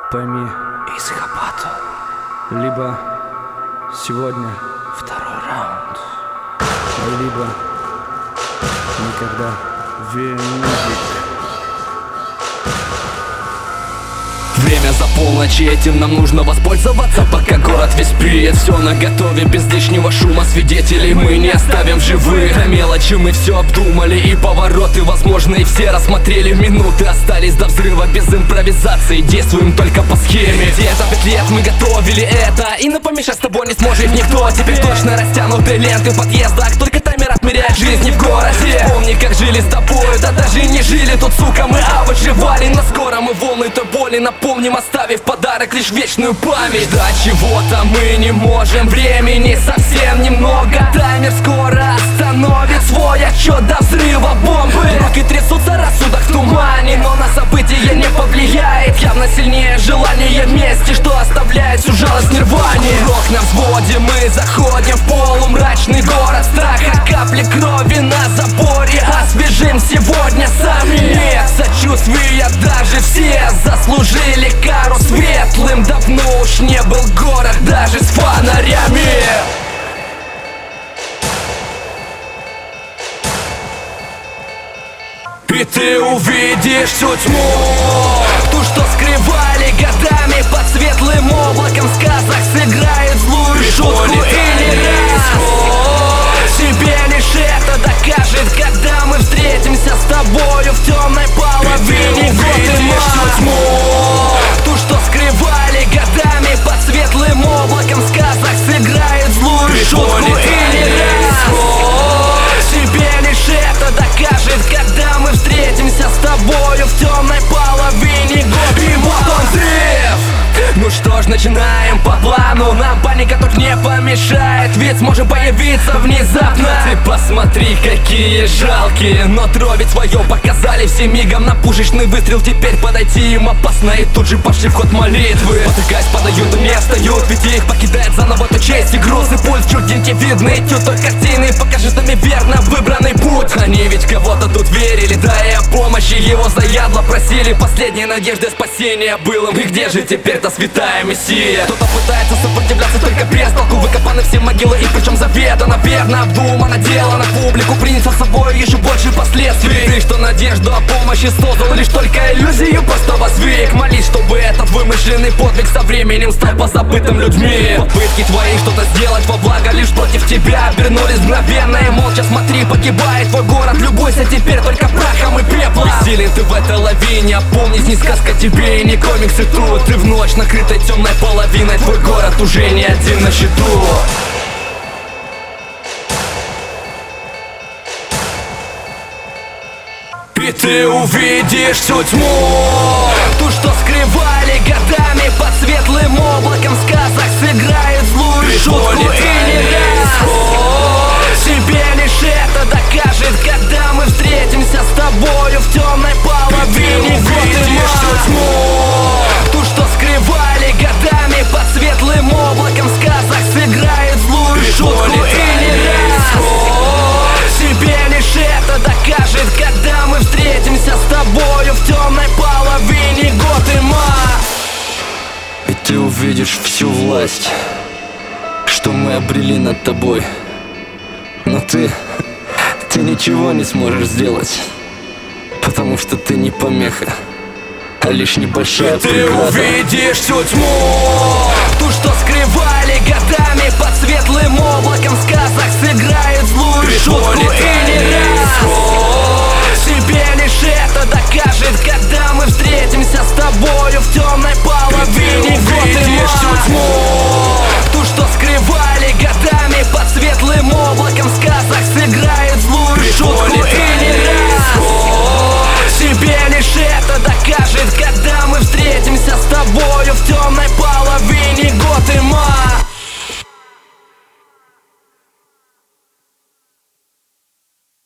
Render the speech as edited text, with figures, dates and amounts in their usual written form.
Пойми, Исхабату. либо сегодня, Второй раунд. либо никогда. Венедик. Время за полночь, и этим нам нужно воспользоваться, пока город весь пьет. Все наготове, без лишнего шума, свидетелей мы не оставим в живых. На мелочи мы все обдумали, и повороты возможны, и все рассмотрели. Минуты остались до взрыва, без импровизации, действуем только по схеме. Где-то 5 лет мы готовили это, и на помешать с тобой не сможет никто. Теперь точно растянуты ленты в подъездах, только таймер отмеряет жизни в городе. Помни, как жили с тобой, да даже не жили тут, сука, мы выживали. Но скоро мы волны той боли напомним, оставив подарок лишь вечную память. Ждать чего-то мы не можем, времени совсем немного. Таймер скоро остановит свой отчет до взрыва бомбы. Руки трясутся, рассудок в тумане, но на события не повлияет. Явно сильнее желание мести, что оставляет всю жалость нирвани. Рок на взводе, мы заходим в полумрачный город страха. Капли крови на заборе, освежим сегодня сами. Нет сочувствия, даже все заслужили кару. Светлым давно уж не был город, даже с фонарями. И ты увидишь всю тьму, ту, что скрывали годами под светлым облаком. В сказах сыграет злую шутку и не раз тебе лишь это докажет, когда мы встретимся с тобою в темной половине. Всю тьму, ту, что скрывали годами под светлым облаком. В сказах сыграет злую шутку и не раз тебе лишь это докажет, когда мы встретимся с тобою в темной половине года. И вот он взрыв. Ну что ж, начинаем по плану. Нам паника тут не помешает, ведь сможем появиться внезапно. Ты посмотри, какие жалкие, но ведь свое показали все мигом. На пушечный выстрел теперь подойти им опасно, и тут же пошли в ход молитвы. Потыкаясь, падают и не встают, ведь их покидает заново то честь и груз. И пульс чуть не видны, тюто картины покажет нам верно выбранный путь. Они ведь кого-то тут верили, да и о помощи его заядло просили. Последней надеждой спасения был им. И где же теперь-то святая мессия? Кто-то пытается сопротивляться, только без толку. Выкопаны все могилы, и причем заведомо, верно, обдуманно дело. На публику принесет с собой еще больше последствий. Ты, что надежду о помощи создал, лишь только иллюзию, просто воздвиг. Молись, чтобы этот вымышленный подвиг со временем стал позабытым людьми. Попытки твои что-то сделать во благо лишь против тебя обернулись мгновенно. И молча смотри, погибает твой город. Любуйся теперь только прахом и пеплом. Бессилен ты в этой лавине, опомнись, не сказка тебе и не комиксы тут. Ты в ночь, накрытой темной половиной, твой город уже не один на счету. И ты увидишь всю тьму, ту, что скрывали годами под светлым облаком. В сказах сыграет злую шутку и не раз тебе лишь это докажет, когда мы встретимся с тобою в темной половине. Всю тьму, ту, что скрывали годами под светлым облаком. В сказах сыграет злую шутку и не раз тебе лишь это докажет, когда мы встретимся с тобою в темной половине Готэма. И ты увидишь всю власть, что мы обрели над тобой. Но ты ничего не сможешь сделать, потому что ты не помеха, а лишь небольшая преграда. Ты увидишь всю тьму, ту, что скрывали годами под светлым облаком. В сказах сыграет злую шутку и